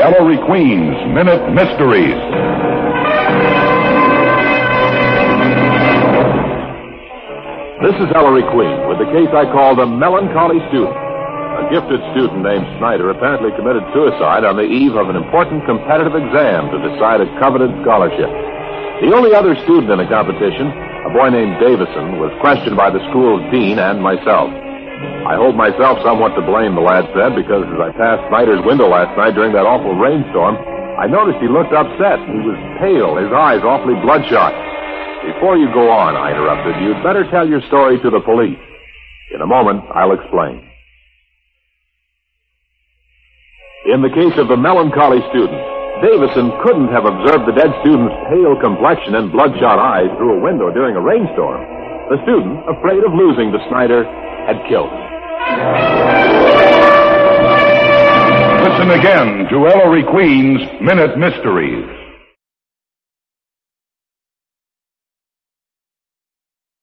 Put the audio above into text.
Ellery Queen's Minute Mysteries. This is Ellery Queen with the case I call the Melancholy Student. A gifted student named Snyder apparently committed suicide on the eve of an important competitive exam to decide a coveted scholarship. The only other student in the competition, a boy named Davison, was questioned by the school's dean and myself. I hold myself somewhat to blame, the lad said, because as I passed Snyder's window last night during that awful rainstorm, I noticed he looked upset. He was pale, his eyes awfully bloodshot. Before you go on, I interrupted, you'd better tell your story to the police. In a moment, I'll explain. In the case of the Melancholy Student, Davison couldn't have observed the dead student's pale complexion and bloodshot eyes through a window during a rainstorm. The student, afraid of losing to Snyder, had killed him. Listen again to Ellery Queen's Minute Mysteries.